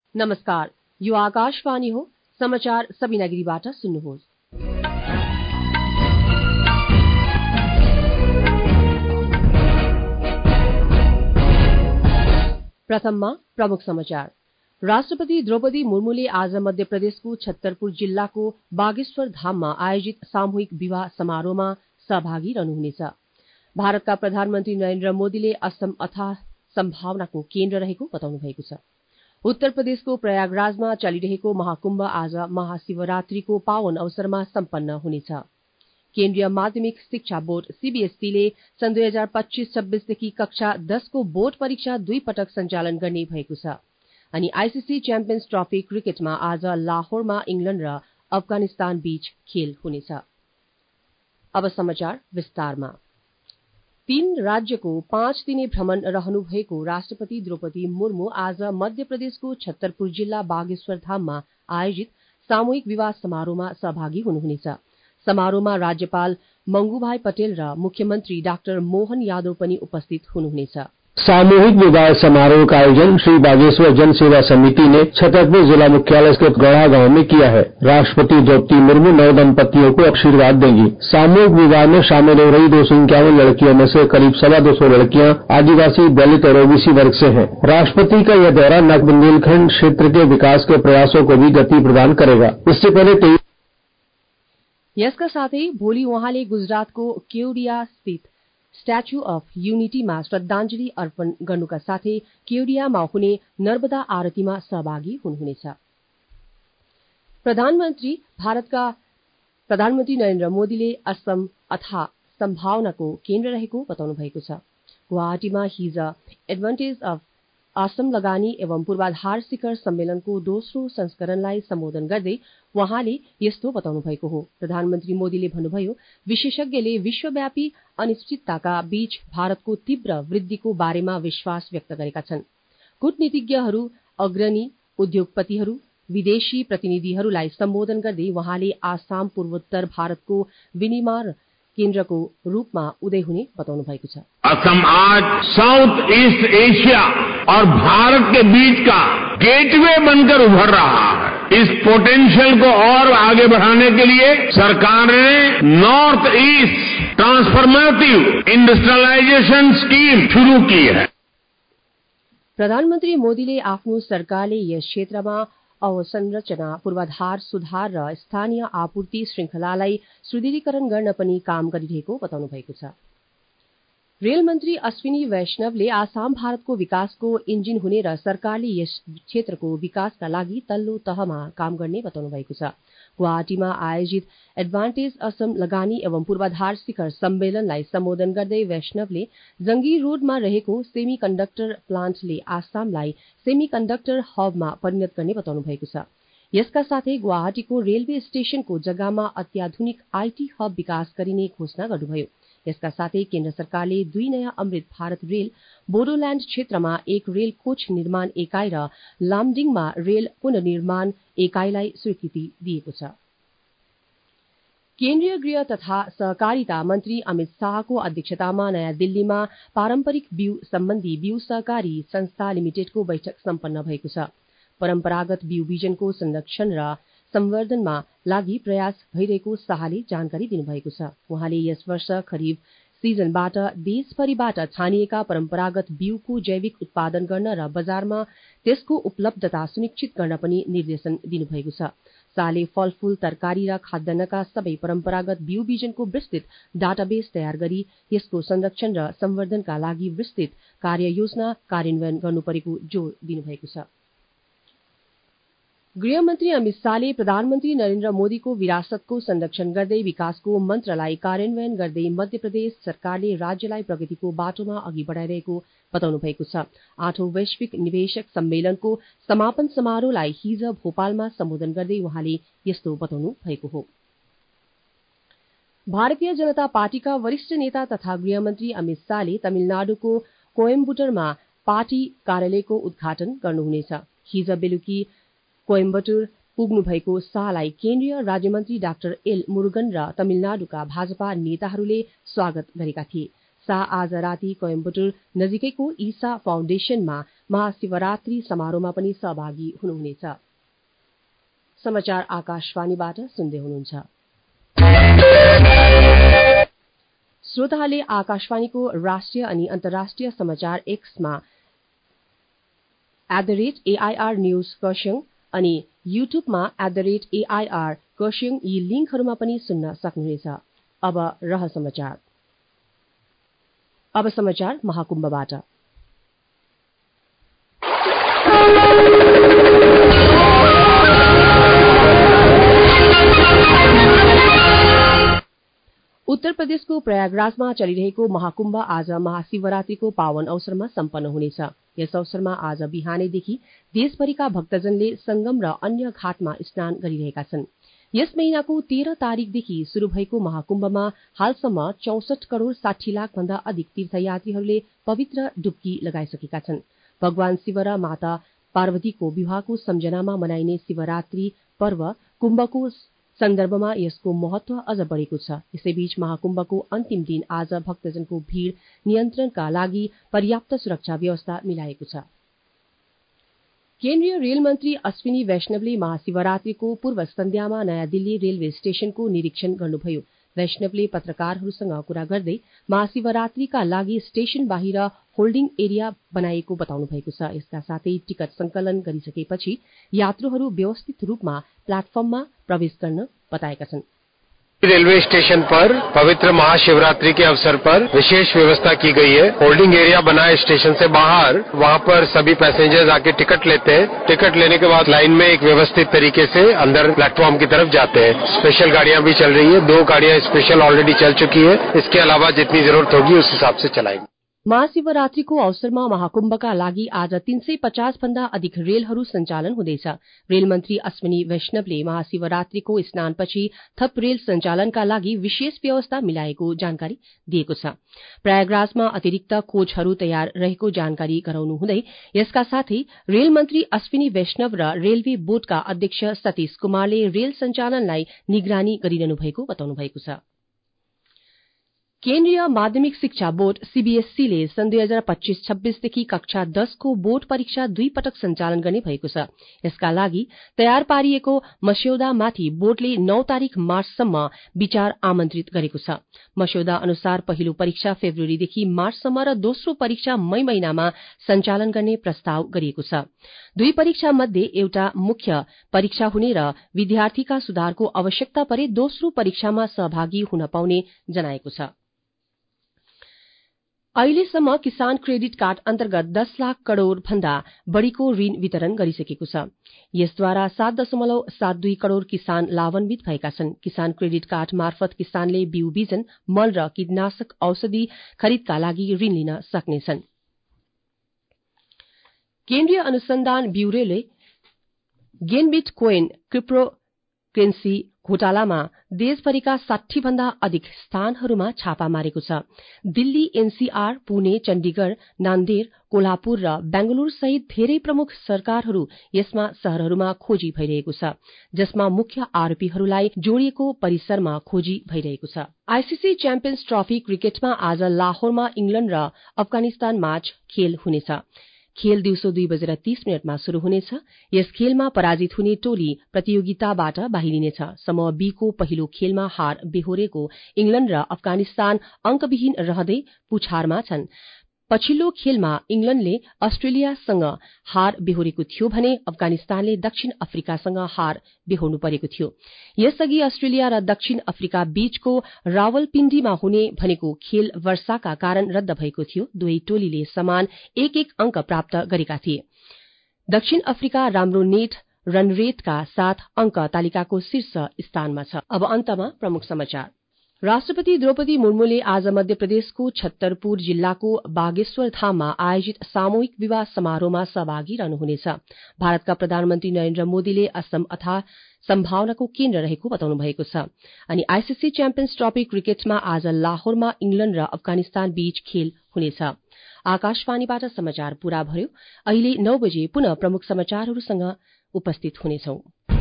नमस्कार, यो आकाशवाणी हो। समाचार सबिना गिरीबाट सुन्नुहोस्। प्रथममा प्रमुख समाचार। राष्ट्रपति द्रौपदी मुर्मुले आज मध्य प्रदेशको छत्तरपुर जिल्लाको बागेश्वर धाममा आयोजित सामूहिक विवाह समारोहमा सहभागी रहनुहुनेछ। भारतका प्रधानमन्त्री नरेन्द्र मोदीले असम अथाह सम्भावनाको केन्द्र रहेको बताउनु भएको छ। उत्तर प्रदेशको प्रयागराजमा चलिरहेको महाकुम्भ आज महाशिवरात्रिको पावन अवसरमा सम्पन्न हुनेछ। केन्द्रीय माध्यमिक शिक्षा बोर्ड सीबीएसईले सन् 2025-26 देखि कक्षा 10 को बोर्ड परीक्षा 2 पटक सञ्चालन गर्ने भएको छ। अनि आईसीसी च्याम्पियन्स ट्रफी क्रिकेटमा आज लाहोरमा इंग्ल्याण्ड र अफगानिस्तान बीच खेल हुनेछ। अब समाचार विस्तारमा। 3 राज्यको 5 दिने भ्रमण रहनुभएको राष्ट्रपति द्रौपदी मुर्मु आज मध्य प्रदेशको छत्तरपुर जिल्ला बागेश्वर धाममा आयोजित सामूहिक विवाह समारोहमा सहभागी हुनुहुनेछ। समारोहमा राज्यपाल मंगुभाई पटेल र मुख्यमन्त्री डाक्टर मोहन यादव पनि उपस्थित हुनुहुनेछ। सामूहिक विवाह समारोह का आयोजन श्री बागेश्वर जन सेवा समिति ने छतरपुर जिला मुख्यालय के गढ़ा गांव में किया है। राष्ट्रपति द्रौपदी मुर्मू नव दंपतियों को आशीर्वाद देंगी। सामूहिक विवाह में शामिल हो रही 251 लड़कियों में से करीब 250 लड़कियां आदिवासी, दलित और ओबीसी वर्ग से हैं। राष्ट्रपति का यह दौरा नग बुंदेलखंड क्षेत्र के विकास के प्रयासों को भी गति प्रदान करेगा। इससे पहले यसका साथै भोलि उहाँले गुजरातको केवडिया स्थित स्ट्याच्यू अफ युनिटीमा श्रद्धांजलि अर्पण गर्नुका साथै केवडियामा हुने नर्मदा आरतीमा सहभागी हुनुहुनेछ। भारतका प्रधानमन्त्री नरेन्द्र मोदीले असम अथाह सम्भावनाको केन्द्र रहेको बताउनु भएको छ। गुवाहाटीमा हिज एडभान्टेज अफ असम लगानी एवं पूर्वाधार शिखर सम्मेलनको दोस्रो संस्करणलाई सम्बोधन गर्दै उहाँले यस्तो बताउनु भएको हो। प्रधानमन्त्री मोदीले भन्नुभयो, विशेषज्ञले विश्वव्यापी अनिश्चितताका बीच भारतको तीव्र वृद्धिको बारेमा विश्वास व्यक्त गरेका छन्। कूटनीतिज्ञहरू, अग्रणी उद्योगपतिहरू, विदेशी प्रतिनिधिहरूलाई सम्बोधन गर्दै उहाँले आसाम पूर्वोत्तर भारतको विनिर्माण केन्द्रको रूपमा उदय हुने बताउनु भएको छ। असम आज साउथ ईस्ट एशिया और भारत के बीच का गेटवे बनकर उभर रहा है। इस पोटेंशियल को और आगे बढ़ाने के लिए सरकार ने north east transformative industrialisation scheme शुरू की है। प्रधानमन्त्री मोदीले आफ्नो सरकारले यस क्षेत्रमा अवसंरचना, पूर्वाधार सुधार र स्थानीय आपूर्ति श्रृंखलालाई सुदृढीकरण गर्न पनि काम गरिरहेको बताउनु भएको छ। रेल मन्त्री अश्विनी वैष्णवले आसाम भारतको विकासको इन्जिन हुने र सरकारले यस क्षेत्रको विकासका लागि तल्लो तहमा काम गर्ने बताउनु भएको छ। गुवाहाटीमा आयोजित एडभान्टेज असम लगानी एवं पूर्वाधार शिखर सम्मेलनलाई सम्बोधन गर्दै वैष्णवले जंगी रोडमा रहेको सेमी कण्डक्टर प्लान्टले आसामलाई सेमी कण्डक्टर हबमा परिणत गर्ने बताउनु भएको छ। यसका साथै गुवाहाटीको रेलवे स्टेशनको जग्गामा अत्याधुनिक आईटी हब विकास गरिने घोषणा गर्नुभयो। यसका साथै केन्द्र सरकारले 2 नयाँ अमृत भारत रेल, बोडोल्याण्ड क्षेत्रमा 1 रेल कोच निर्माण एकाई र लामडिङमा रेल पुनर्निर्माण एकाईलाई स्वीकृति दिएको छ। केन्द्रीय गृह तथा सहकारिता मन्त्री अमित शाहको अध्यक्षतामा नयाँ दिल्लीमा पारम्परिक बीउ सम्बन्धी बीउ सहकारी संस्था लिमिटेडको बैठक सम्पन्न भएको छ। परम्परागत बीउ बिजनको संरक्षण र संवर्धनमा लागि प्रयास भइरहेको शाहले जानकारी दिनुभएको छ। उहाँले यस वर्ष खरीफ सिजनबाट देशभरिबाट छानिएका परम्परागत बीउको जैविक उत्पादन गर्न र बजारमा त्यसको उपलब्धता सुनिश्चित गर्न पनि निर्देशन दिनुभएको छ। शाहले फलफूल, तरकारी र खाद्यान्नका सबै परम्परागत बीउ बिजनको विस्तृत डाटाबेस तयार गरी यसको संरक्षण र संवर्धनका लागि विस्तृत कार्ययोजना कार्यान्वयन गर्नुपरेको जोड़ दिनुभएको छ। गृहमन्त्री अमित शाहले प्रधानमन्त्री नरेन्द्र मोदीको विरासतको संरक्षण गर्दै विकासको मन्त्रलाई कार्यान्वयन गर्दै मध्य प्रदेश सरकारले राज्यलाई प्रगतिको बाटोमा अघि बढ़ाइरहेको बताउनु भएको छ। 8औं वैश्विक निवेशक सम्मेलनको समापन समारोहलाई हिज भोपालमा सम्बोधन गर्दै उहाँले यस्तो बताउनु भएको हो। भारतीय जनता पार्टीका वरिष्ठ नेता तथा गृहमन्त्री अमित शाहले तमिलनाडुको कोयम्बटुरमा पार्टी कार्यालयको उद्घाटन गर्नुहुनेछ। हिज बेलुकी कोयम्बटुर पुग्नु भएको शाहलाई केन्द्रीय राज्यमन्त्री डाक्टर एल मुरुगन र तमिलनाडुका भाजपा नेताहरूले स्वागत गरेका थिए। शाह आज राति कोयम्बटुर नजिकैको ईसा फाउन्डेशनमा महाशिवरात्रि समारोहमा पनि सहभागी हुनुहुनेछ। समाचार आकाशवाणीबाट सुन्दै हुनुहुन्छ। श्रोताहरूले आकाशवाणीको राष्ट्रिय अनि अन्तर्राष्ट्रिय समाचार एक्समा @AIR न्यूज खरसाङ अनि युट्युबमा @AIR खरसाङ यी लिंकहरूमा पनि सुन्न सक्नुहुनेछ। अब समाचार महाकुम्भबाट। उत्तर प्रदेशको प्रयागराजमा चलिरहेको महाकुम्भ आज महाशिवरात्रिको पावन अवसरमा सम्पन्न हुनेछ। यस अवसरमा आज बिहानैदेखि देशभरिका भक्तजनले संगम र अन्य घाटमा स्नान गरिरहेका छन्। यस महिनाको 13 तारिकदेखि शुरू भएको महाकुम्भमा हालसम्म 64 करोड़ 60 लाख भन्दा अधिक तीर्थयात्रीहरूले पवित्र डुब्की लगाइसकेका छन्। भगवान शिव र माता पार्वतीको विवाहको सम्झनामा मनाइने शिवरात्रि पर्व कुम्भको सन्दर्भमा यसको महत्व अझ बढ़ेको छ। यसैबीच महाकुम्भको अन्तिम दिन आज भक्तजनको भीड़ नियन्त्रणका लागि पर्याप्त सुरक्षा व्यवस्था मिलाएको छ। केन्द्रीय रेल मन्त्री अश्विनी वैष्णवले महाशिवरात्रिको पूर्व सन्ध्यामा नयाँ दिल्ली रेलवे स्टेशनको निरीक्षण गर्नुभयो। वैष्णवले पत्रकारहरूसँग कुरा गर्दै महाशिवरात्रिका लागि स्टेशन बाहिर होल्डिङ एरिया बनाइएको बताउनु भएको छ। यसका साथै टिकट संकलन गरिसकेपछि यात्रुहरू व्यवस्थित रूपमा प्लेटफर्ममा प्रवेश गर्न बताएका छन्। रेलवे स्टेशन पर पवित्र महाशिवरात्रि के अवसर पर विशेष व्यवस्था की गई है। होल्डिंग एरिया बना है स्टेशन से बाहर, वहाँ पर सभी पैसेंजर्स आके टिकट लेते हैं। टिकट लेने के बाद लाइन में एक व्यवस्थित तरीके से अंदर प्लेटफॉर्म की तरफ जाते हैं। स्पेशल गाड़ियां भी चल रही है, 2 गाड़ियां स्पेशल ऑलरेडी चल चुकी है। इसके अलावा जितनी जरूरत होगी उस हिसाब से चलाएंगे। महाशिवरात्रिको अवसरमा महाकुम्भका लागि आज 350 भन्दा अधिक रेलहरू सञ्चालन हुँदैछ। रेल मन्त्री अश्विनी वैष्णवले महाशिवरात्रिको स्नानपछि थप रेल सञ्चालनका लागि विशेष व्यवस्था मिलाएको जानकारी दिएको छ। प्रयागराजमा अतिरिक्त कोचहरू तयार रहेको जानकारी गराउनुहुँदै यसका साथै रेल मन्त्री अश्विनी वैष्णव र रेलवे बोर्डका अध्यक्ष सतीश कुमारले रेल सञ्चालनलाई निगरानी गरिरहनु भएको बताउनु भएको छ। केन्द्रीय माध्यमिक शिक्षा बोर्ड सीबीएसईले सन् 2025-26 देखि कक्षा 10 को बोर्ड परीक्षा 2 पटक सञ्चालन गर्ने भएको छ। यसका लागि तयार पारिएको मस्यौदामाथि बोर्डले 9 तारिक मार्चसम्म विचार आमन्त्रित गरेको छ। मस्यौदा अनुसार पहिलो परीक्षा फेब्रुअरीदेखि मार्चसम्म र दोस्रो परीक्षा मई महिनामा सञ्चालन गर्ने प्रस्ताव गरिएको छ। 2 परीक्षा मध्ये एउटा मुख्य परीक्षा हुने र विद्यार्थीका सुधारको आवश्यकता परे दोस्रो परीक्षामा सहभागी हुन पाउने जनाएको छ। अहिलेसम्म किसान क्रेडिट कार्ड अन्तर्गत 10 लाख करोड़ भन्दा बढ़ीको ऋण वितरण गरिसकेको छ। यसद्वारा 7.72 करोड़ किसान लाभान्वित भएका छन्। किसान क्रेडिट कार्ड मार्फत किसानले बिउ बिजन, मल र कीटनाशक औषधि खरिदका लागि ऋण लिन सक्नेछन्। केन्द्रीय अनुसन्धान ब्यूरोले गेनबिट कोइन क्रिप्टोकरेन्सी घोटालामा देशभरिका 60 भन्दा अधिक स्थानहरूमा छापा मारेको छ। दिल्ली, एनसीआर, पुणे, चण्डीगढ़, नान्देड़, कोल्हापुर र बेंगलुरू सहित धेरै प्रमुख सरकारहरू यसमा शहरहरूमा खोजी भइरहेको छ, जसमा मुख्य आरोपीहरूलाई जोडिएको परिसरमा खोजी भइरहेको छ। आईसीसी च्याम्पियन्स ट्रफी क्रिकेटमा आज लाहोरमा इंग्लैण्ड र अफगानिस्तान माझ खेल हुनेछ। खेल दिउँसो 2:30 शुरू हुनेछ। यस खेलमा पराजित हुने टोली प्रतियोगिताबाट बाहिरिनेछ। समूह बी को पहिलो खेलमा हार बेहोरेको इंग्लैण्ड र अफगानिस्तान अंकविहीन रहँदै पुछारमा छन्। पछिल्लो खेलमा इंग्लैण्डले अस्ट्रेलियासँग हार बेहोरेको थियो भने अफगानिस्तानले दक्षिण अफ्रिकासँग हार बेहोर्नु परेको थियो। यसअघि अस्ट्रेलिया र दक्षिण अफ्रिका बीचको रावलपिण्डीमा हुने भनेको खेल वर्षाका कारण रद्द भएको थियो। दुवै टोलीले समान 1-1 अंक प्राप्त गरेका थिए। दक्षिण अफ्रिका राम्रो नेट रन रेटका साथ अंक तालिकाको शीर्ष स्थानमा छ। अब अन्तमा प्रमुख समाचार। राष्ट्रपति द्रौपदी मुर्मुले आज मध्य प्रदेशको छत्तरपुर जिल्लाको बागेश्वर धाममा आयोजित सामूहिक विवाह समारोहमा सहभागी रहनुहुनेछ। भारतका प्रधानमन्त्री नरेन्द्र मोदीले असम अथवा सम्भावनाको केन्द्र रहेको बताउनु भएको छ। अनि आईसीसी च्याम्पियन्स ट्रफी क्रिकेटमा आज लाहोरमा इंग्लैण्ड र अफगानिस्तान बीच खेल हुनेछ। आकाशवाणीबाट समाचार पूरा भयो। अहिले 9 बजे पुनः प्रमुख समाचारहरूसँग उपस्थित हुनेछौं।